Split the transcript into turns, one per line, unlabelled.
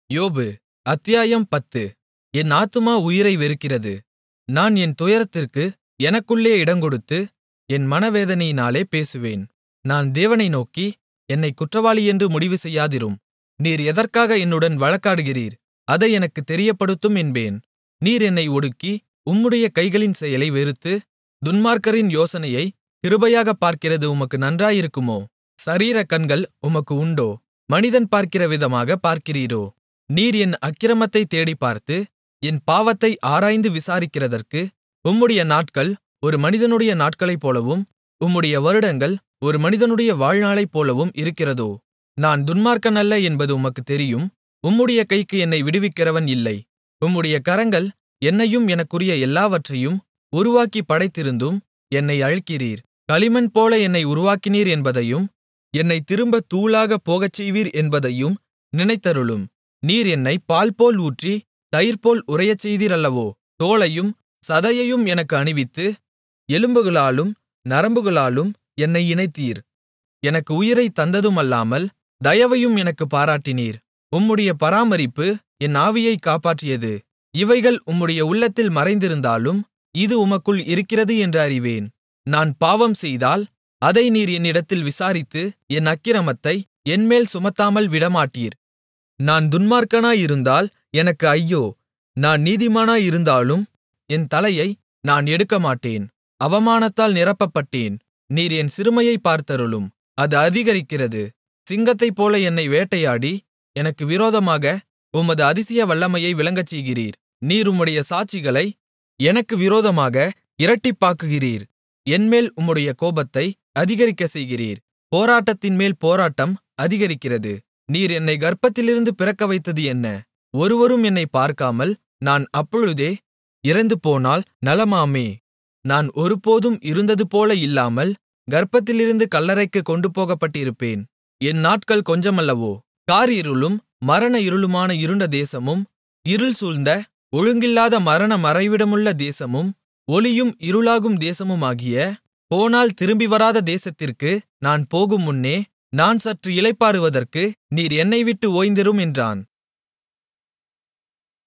யோபு அத்தியாயம் 10. என் ஆத்துமா உயிரை வெறுக்கிறது. நான் என் துயரத்திற்கு எனக்குள்ளே இடங்கொடுத்து, என் மனவேதனையினாலே பேசுவேன். நான் தேவனை நோக்கி, என்னைக் குற்றவாளி என்று முடிவு செய்யாதிரும். நீர் எதற்காக என்னுடன் வழக்காடுகிறீர், அதை எனக்குத் தெரியப்படுத்தும் என்பேன். நீர் என்னை ஒடுக்கி, உம்முடைய கைகளின் செயலை வெறுத்து, துன்மார்க்கரின் யோசனையைக் கிருபையாகப் பார்க்கிறது உமக்கு நன்றாயிருக்குமோ? சரீரக் கண்கள் உமக்கு உண்டோ? மனிதன் பார்க்கிற விதமாகப் பார்க்கிறீரோ? நீர் என் அக்கிரமத்தைத் தேடிப்பார்த்து, என் பாவத்தை ஆராய்ந்து விசாரிக்கிறதற்கு, உம்முடைய நாட்கள் ஒரு மனிதனுடைய நாட்களைப்போலவும், உம்முடைய வருடங்கள் ஒரு மனிதனுடைய வாழ்நாளைப்போலவும் இருக்கிறதோ? நான் துன்மார்க்கன் அல்ல என்பது உமக்குத் தெரியும். உம்முடைய கைக்கு என்னை விடுவிக்கிறவன் இல்லை. உம்முடைய கரங்கள் என்னையும் எனக்குரிய எல்லாவற்றையும் உருவாக்கிப் படைத்திருந்தும் என்னை அழிக்கிறீர். களிமண் போல என்னை உருவாக்கினீர் என்பதையும், என்னைத் திரும்பத் தூளாகப் போகச்செய்வீர் என்பதையும் நினைத்தருளும். நீர் என்னைப் பால்போல் ஊற்றி, தயிர்போல் உறையச்செய்தீர் அல்லவோ? தோலையும் சதையையும் எனக்கு அணிவித்து, எலும்புகளாலும் நரம்புகளாலும் என்னை இணைத்தீர். எனக்கு உயிரைத் தந்ததுமல்லாமல், தயவையும் எனக்குப் பாராட்டினீர். உம்முடைய பராமரிப்பு என் ஆவியைக் காப்பாற்றியது. இவைகள் உம்முடைய உள்ளத்தில் மறைந்திருந்தாலும், இது உமக்குள் இருக்கிறது என்று அறிவேன். நான் பாவம் செய்தால், அதை நீர் என்னிடத்தில் விசாரித்து, என் அக்கிரமத்தை என்மேல் சுமத்தாமல் விடமாட்டீர். நான் துன்மார்க்கனாயிருந்தால் எனக்கு ஐயோ! நான் நீதிமானாயிருந்தாலும் என் தலையை நான் எடுக்கமாட்டேன். அவமானத்தால் நிரப்பப்பட்டேன். நீர் என் சிறுமையைப் பார்த்தருளும். அது அதிகரிக்கிறது. சிங்கத்தைப்போல என்னை வேட்டையாடி, எனக்கு விரோதமாக உமது அதிசய வல்லமையை விளங்கச்செய்கிறீர். நீர் உம்முடைய சாட்சிகளை எனக்கு விரோதமாக இரட்டிப்பாக்குகிறீர். என்மேல் உம்முடைய கோபத்தை அதிகரிக்கச் செய்கிறீர். போராட்டத்தின்மேல் போராட்டம் அதிகரிக்கிறது. நீர் என்னை கர்ப்பத்திலிருந்து பிறக்கவைத்தது என்ன? ஒருவரும் என்னைப் பார்க்காமல் நான் அப்பொழுதே இறந்துபோனால் நலமாமே. நான் ஒருபோதும் இருந்ததுபோல இல்லாமல் கர்ப்பத்திலிருந்து கல்லறைக்குக் கொண்டுபோகப்பட்டிருப்பேன். என் நாட்கள் கொஞ்சமல்லவோ? காரிருளும் மரண இருளுமான இருண்ட தேசமும், இருள் சூழ்ந்த ஒழுங்கில்லாத மரண மறைவிடமுள்ள தேசமும், ஒளியும் இருளாகும் தேசமுமாகிய, போனால் திரும்பி வராத தேசத்திற்கு நான் போகுமுன்னே, நான் சற்று இளைப்பாறுவதற்கு நீர் என்னைவிட்டு ஓய்ந்திரும் என்றான்.